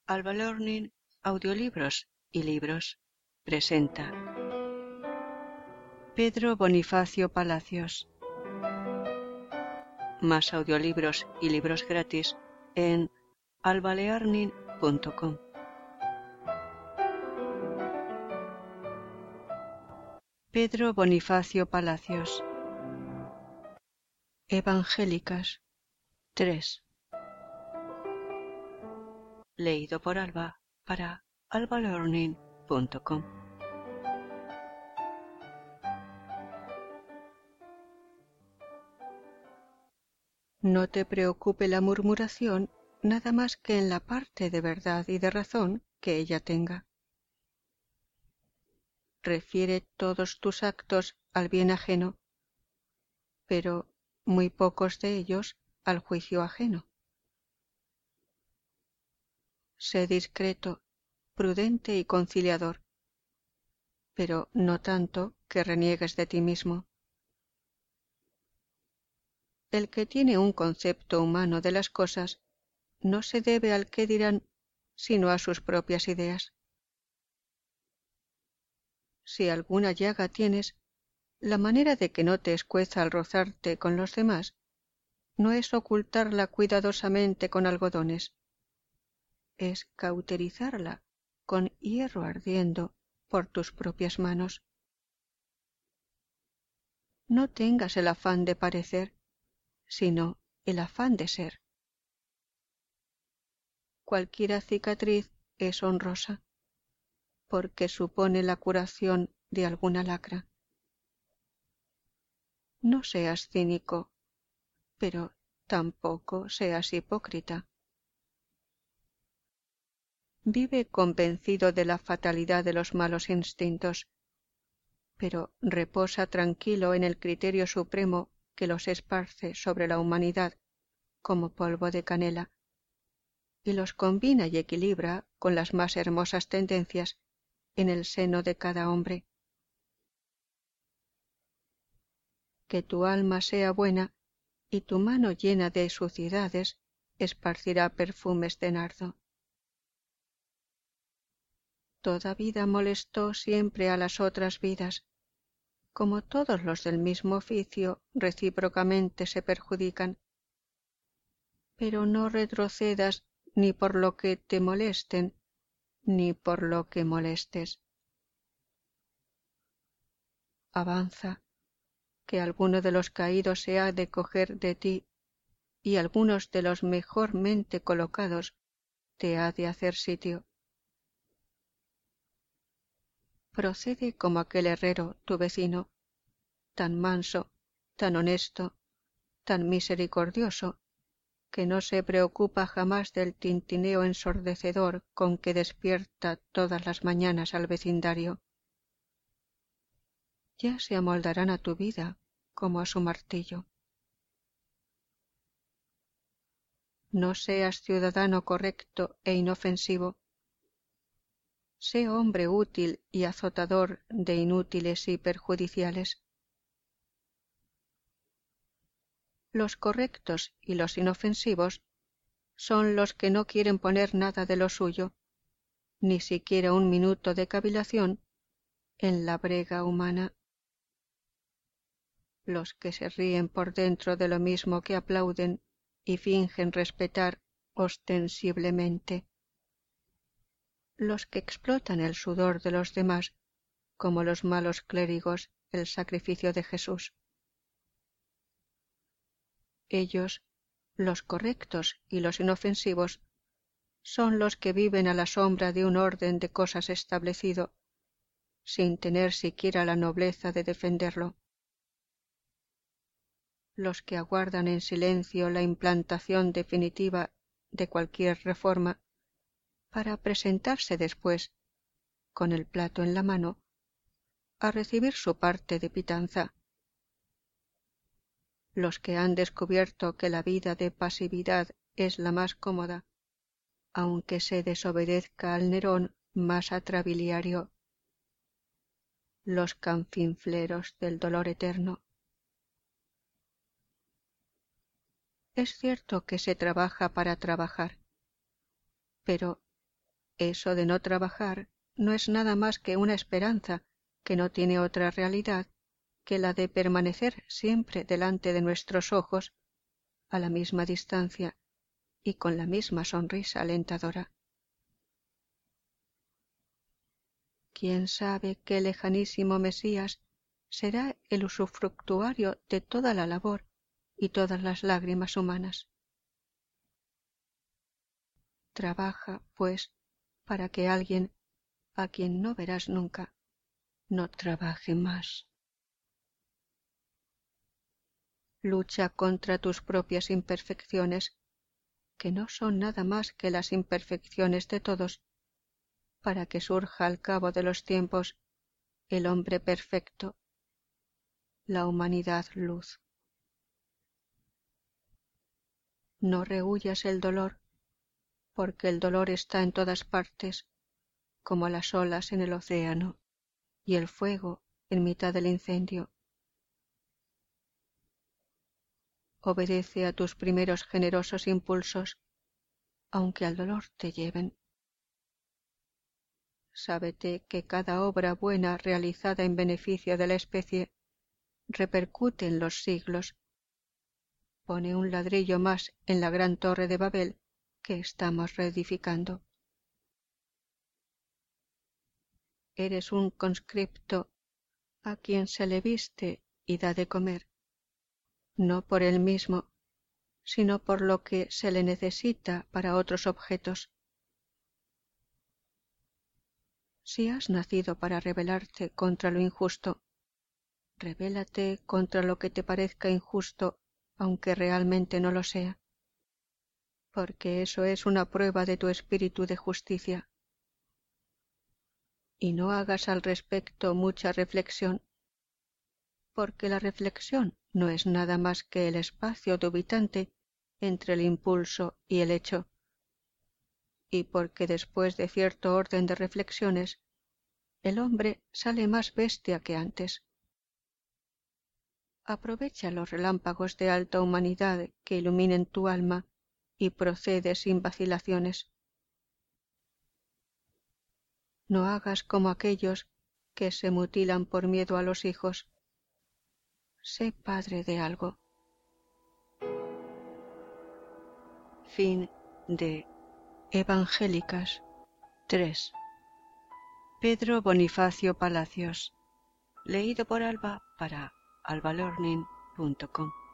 Alba Learning, audiolibros y libros, presenta Pedro Bonifacio Palacios. Más audiolibros y libros gratis en albalearning.com. Pedro Bonifacio Palacios. Evangélicas 3. Leído por Alba para albalearning.com. No te preocupe la murmuración nada más que en la parte de verdad y de razón que ella tenga. Refiere todos tus actos al bien ajeno, pero muy pocos de ellos al juicio ajeno. Sé discreto, prudente y conciliador, pero no tanto que reniegues de ti mismo. El que tiene un concepto humano de las cosas no se debe al qué dirán, sino a sus propias ideas. Si alguna llaga tienes, la manera de que no te escueza al rozarte con los demás no es ocultarla cuidadosamente con algodones, es cauterizarla con hierro ardiendo por tus propias manos. No tengas el afán de parecer, sino el afán de ser. Cualquiera cicatriz es honrosa, porque supone la curación de alguna lacra. No seas cínico, pero tampoco seas hipócrita. Vive convencido de la fatalidad de los malos instintos, pero reposa tranquilo en el criterio supremo que los esparce sobre la humanidad como polvo de canela, y los combina y equilibra con las más hermosas tendencias en el seno de cada hombre. Que tu alma sea buena y tu mano llena de suciedades esparcirá perfumes de nardo. Toda vida molestó siempre a las otras vidas, como todos los del mismo oficio recíprocamente se perjudican. Pero no retrocedas ni por lo que te molesten, ni por lo que molestes. Avanza, que alguno de los caídos se ha de coger de ti, y algunos de los mejormente colocados te ha de hacer sitio. Procede como aquel herrero, tu vecino, tan manso, tan honesto, tan misericordioso, que no se preocupa jamás del tintineo ensordecedor con que despierta todas las mañanas al vecindario. Ya se amoldarán a tu vida como a su martillo. No seas ciudadano correcto e inofensivo. Sé hombre útil y azotador de inútiles y perjudiciales. Los correctos y los inofensivos son los que no quieren poner nada de lo suyo, ni siquiera un minuto de cavilación, en la brega humana. Los que se ríen por dentro de lo mismo que aplauden y fingen respetar ostensiblemente. Los que explotan el sudor de los demás, como los malos clérigos el sacrificio de Jesús. Ellos, los correctos y los inofensivos, son los que viven a la sombra de un orden de cosas establecido, sin tener siquiera la nobleza de defenderlo. Los que aguardan en silencio la implantación definitiva de cualquier reforma, para presentarse después, con el plato en la mano, a recibir su parte de pitanza. Los que han descubierto que la vida de pasividad es la más cómoda, aunque se desobedezca al Nerón más atrabiliario. Los canfinfleros del dolor eterno. Es cierto que se trabaja para trabajar, pero Eso de no trabajar no es nada más que una esperanza que no tiene otra realidad que la de permanecer siempre delante de nuestros ojos, a la misma distancia y con la misma sonrisa alentadora. ¿Quién sabe qué lejanísimo Mesías será el usufructuario de toda la labor y todas las lágrimas humanas? Trabaja, pues, para que alguien, a quien no verás nunca, no trabaje más. Lucha contra tus propias imperfecciones, que no son nada más que las imperfecciones de todos, para que surja al cabo de los tiempos el hombre perfecto, la humanidad luz. No rehuyas el dolor, porque el dolor está en todas partes, como las olas en el océano y el fuego en mitad del incendio. Obedece a tus primeros generosos impulsos, aunque al dolor te lleven. Sábete que cada obra buena realizada en beneficio de la especie repercute en los siglos, pone un ladrillo más en la gran torre de Babel que estamos reedificando. Eres un conscripto a quien se le viste y da de comer, no por él mismo, sino por lo que se le necesita para otros objetos. Si has nacido para rebelarte contra lo injusto, rebélate contra lo que te parezca injusto, aunque realmente no lo sea, porque eso es una prueba de tu espíritu de justicia. Y no hagas al respecto mucha reflexión, porque la reflexión no es nada más que el espacio dubitante entre el impulso y el hecho, y porque después de cierto orden de reflexiones, el hombre sale más bestia que antes. Aprovecha los relámpagos de alta humanidad que iluminen tu alma y procede sin vacilaciones. No hagas como aquellos que se mutilan por miedo a los hijos. Sé padre de algo. Fin de Evangélicas 3. Pedro Bonifacio Palacios. Leído por Alba para albalearning.com.